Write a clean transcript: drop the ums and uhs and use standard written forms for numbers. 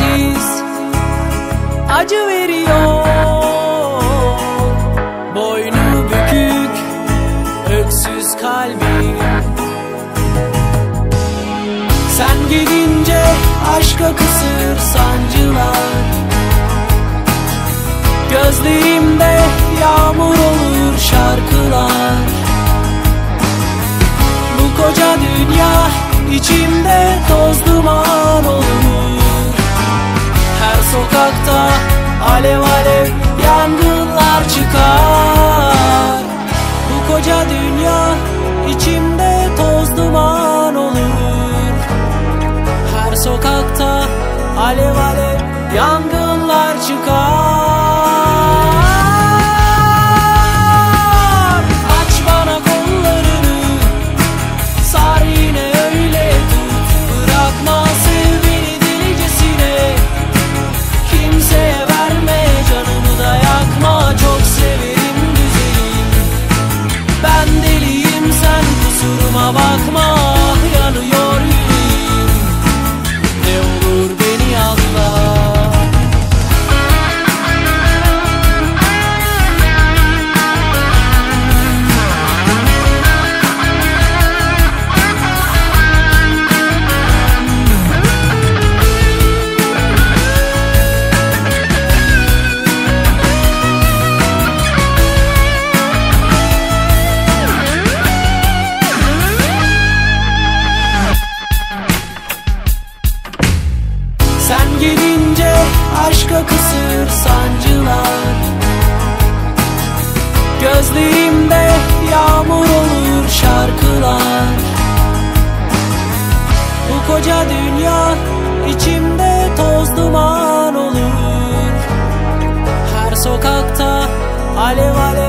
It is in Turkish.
çaresiz acı veriyor. Boynu bükük öksüz kalbim. Sen gidince aşka kısır sancılar. Gözlerimde yağmur olur şarkılar. Bu koca dünya içimde toz duman olur. Her sokakta alev alev yangınlar çıkar. Bu koca dünya içimde toz duman olur. Her sokakta alev alev yangınlar çıkar. Bakma, yanıyor yüreğim. Ne olur beni anla. Sen gidince aşka kısır sancılar. Gözlerimde yağmur olur şarkılar. Bu koca dünya içimde toz duman olur. Her sokakta alev alev